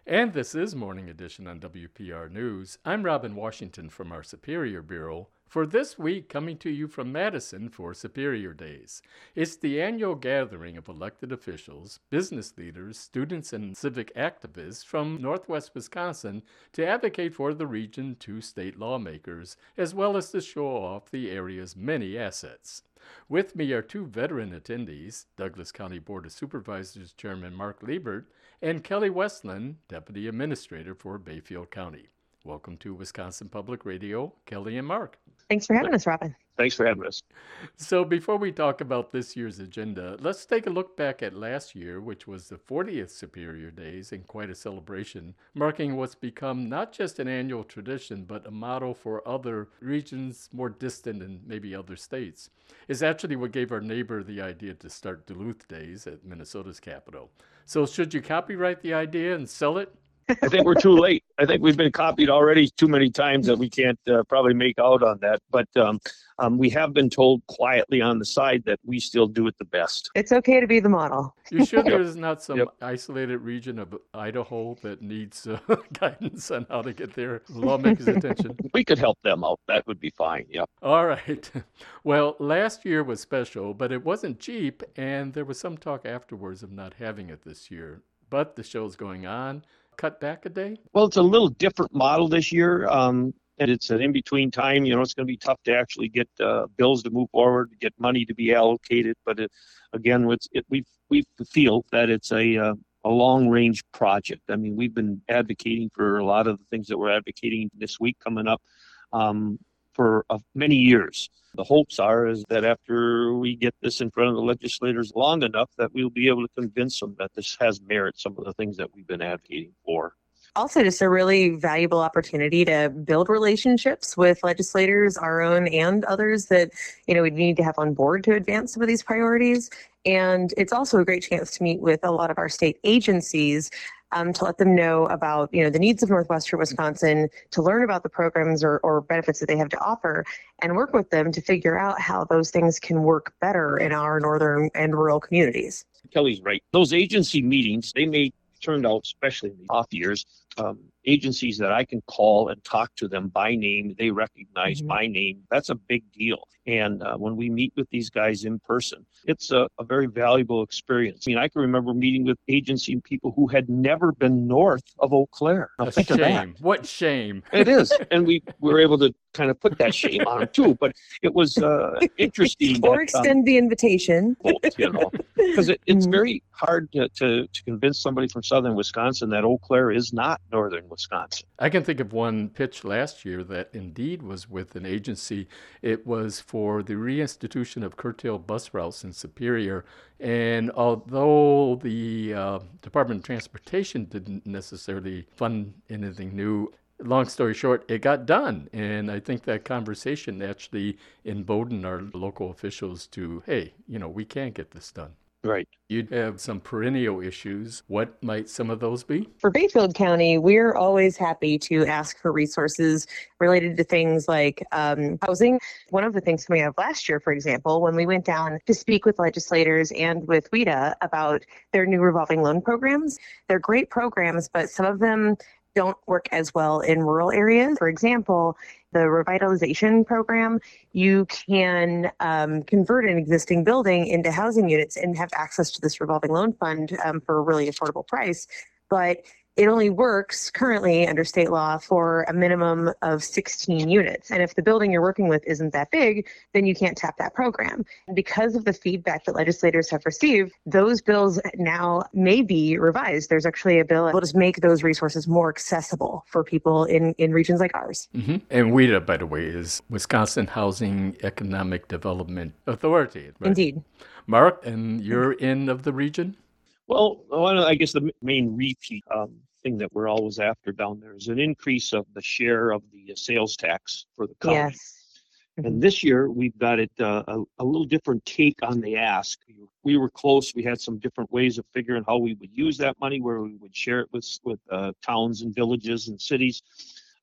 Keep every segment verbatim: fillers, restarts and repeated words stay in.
And this is Morning Edition on W P R News. I'm Robin Washington from our Superior Bureau. For this week, coming to you from Madison for Superior Days. It's the annual gathering of elected officials, business leaders, students, and civic activists from Northwest Wisconsin to advocate for the region to state lawmakers, as well as to show off the area's many assets. With me are two veteran attendees, Douglas County Board of Supervisors Chairman Mark Liebert and Kelly Westland, Deputy Administrator for Bayfield County. Welcome to Wisconsin Public Radio, Kelly and Mark. Thanks for having us, Robin. Thanks for having us. So before we talk about this year's agenda, let's take a look back at last year, which was the fortieth Superior Days and quite a celebration, marking what's become not just an annual tradition, but a model for other regions more distant and maybe other states. It's actually what gave our neighbor the idea to start Duluth Days at Minnesota's capital. So should you copyright the idea and sell it? I think we're too late. I think we've been copied already too many times that we can't uh, probably make out on that. But um, um, we have been told quietly on the side that we still do it the best. It's okay to be the model. You sure there's not some Yep. isolated region of Idaho that needs uh, guidance on how to get their lawmakers' attention? We could help them out. That would be fine. Yeah. All right. Well, last year was special, but it wasn't cheap, and there was some talk afterwards of not having it this year. But the show's going on. Cut back a day? Well, it's a little different model this year. Um, and it's an in-between time. You know, it's going to be tough to actually get uh, bills to move forward, get money to be allocated. But it, again, it's, it, we we feel that it's a uh, a long-range project. I mean, we've been advocating for a lot of the things that we're advocating this week coming up um, for uh, many years. The hopes are is that after we get this in front of the legislators long enough that we'll be able to convince them that this has merit, some of the things that we've been advocating for. Also, just a really valuable opportunity to build relationships with legislators, our own and others that, you know, we need to have on board to advance some of these priorities. And it's also a great chance to meet with a lot of our state agencies um, to let them know about, you know, the needs of Northwestern Wisconsin, to learn about the programs or, or benefits that they have to offer, and work with them to figure out how those things can work better in our northern and rural communities. Kelly's right. Those agency meetings, they may turn out, especially in the off years, um, agencies that I can call and talk to them by name. They recognize Mm-hmm. my name. That's a big deal. And uh, when we meet with these guys in person, it's a, a very valuable experience. I mean, I can remember meeting with agency people who had never been north of Eau Claire. Now, A think of that. shame. What shame. It is. And we were able to kind of put that shame on them too. But it was uh, interesting. Or that, extend the invitation. um, both, you know, because it, it's Mhm. very hard to, to, to convince somebody from southern Wisconsin that Eau Claire is not northern Wisconsin. I can think of one pitch last year that indeed was with an agency. It was for the reinstitution of curtailed bus routes in Superior. And although the uh, Department of Transportation didn't necessarily fund anything new, long story short, it got done. And I think that conversation actually emboldened our local officials to, hey, you know, we can get this done. Right. You'd have some perennial issues. What might some of those be? For Bayfield County, we're always happy to ask for resources related to things like um, housing. One of the things coming out of last year, for example, when we went down to speak with legislators and with W I D A about their new revolving loan programs, they're great programs, but some of them don't work as well in rural areas. For example, the revitalization program, you can um, convert an existing building into housing units and have access to this revolving loan fund um, for a really affordable price. But it only works currently under state law for a minimum of sixteen units. And if the building you're working with isn't that big, then you can't tap that program. And because of the feedback that legislators have received, those bills now may be revised. There's actually a bill that will just make those resources more accessible for people in, in regions like ours. Mm-hmm. And W I D A, by the way, is Wisconsin Housing Economic Development Authority. Right? Indeed. Mark, and you're in of the region? Well, one of, I guess the main repeat um, thing that we're always after down there is an increase of the share of the uh, sales tax for the county. Yes. And this year, we've got it uh, a, a little different take on the ask. We were close. We had some different ways of figuring how we would use that money, where we would share it with, with uh, towns and villages and cities.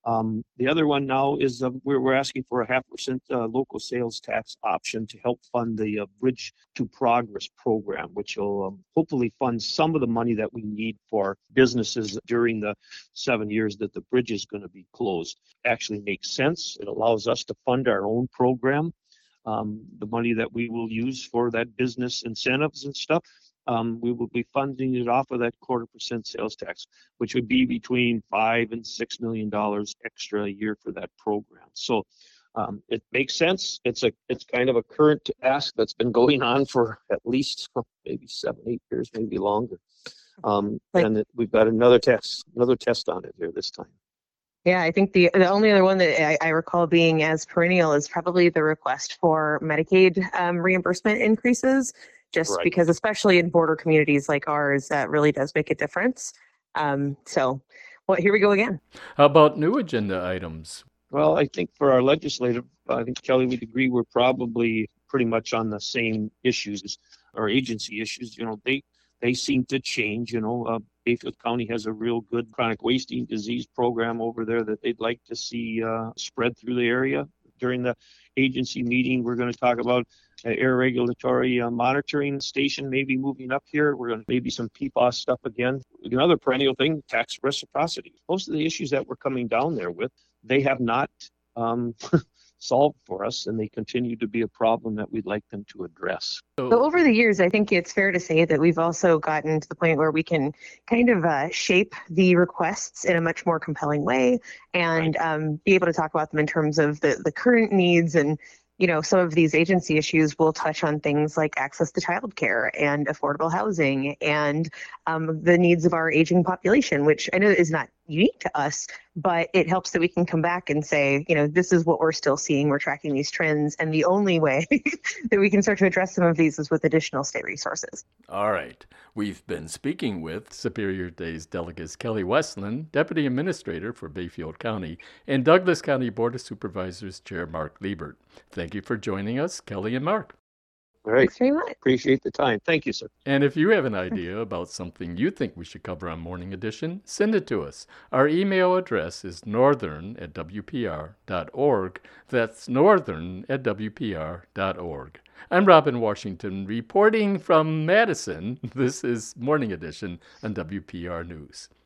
Um, the other one now is uh, we're, we're asking for a half percent uh, local sales tax option to help fund the uh, Bridge to Progress program, which will um, hopefully fund some of the money that we need for businesses during the seven years that the bridge is going to be closed. Actually makes sense. It allows us to fund our own program. Um, the money that we will use for that business incentives and stuff, um, we will be funding it off of that quarter percent sales tax, which would be between five and six million dollars extra a year for that program. So um, it makes sense. It's a it's kind of a current ask that's been going on for at least maybe seven, eight years, maybe longer. Um, Like- and it, we've got another test, another test on it here this time. Yeah, I think the the only other one that I, I recall being as perennial is probably the request for Medicaid um, reimbursement increases, just Right. because, especially in border communities like ours, that really does make a difference. Um, so, well, here we go again. How about new agenda items? Well, I think for our legislative, I think Kelly would agree we're probably pretty much on the same issues as our agency issues. You know, they they seem to change. You know, uh, Bayfield County has a real good chronic wasting disease program over there that they'd like to see uh, spread through the area. During the agency meeting, we're going to talk about uh, air regulatory uh, monitoring station maybe moving up here. We're going to maybe some P FAS stuff again. Another perennial thing, tax reciprocity. Most of the issues that we're coming down there with, they have not um, solved for us, and they continue to be a problem that we'd like them to address. So over the years, I think it's fair to say that we've also gotten to the point where we can kind of uh, shape the requests in a much more compelling way and um, be able to talk about them in terms of the, the current needs. And, you know, some of these agency issues will touch on things like access to childcare and affordable housing and um, the needs of our aging population, which I know is not unique to us, but it helps that we can come back and say, you know, this is what we're still seeing. We're tracking these trends. And the only way that we can start to address some of these is with additional state resources. All right. We've been speaking with Superior Days delegates Kelly Westland, Deputy Administrator for Bayfield County, and Douglas County Board of Supervisors Chair Mark Liebert. Thank you for joining us, Kelly and Mark. All right. Thanks very much. Appreciate the time. Thank you, sir. And if you have an idea about something you think we should cover on Morning Edition, send it to us. Our email address is northern at w p r dot org. That's northern at w p r dot org. I'm Robin Washington reporting from Madison. This is Morning Edition on W P R News.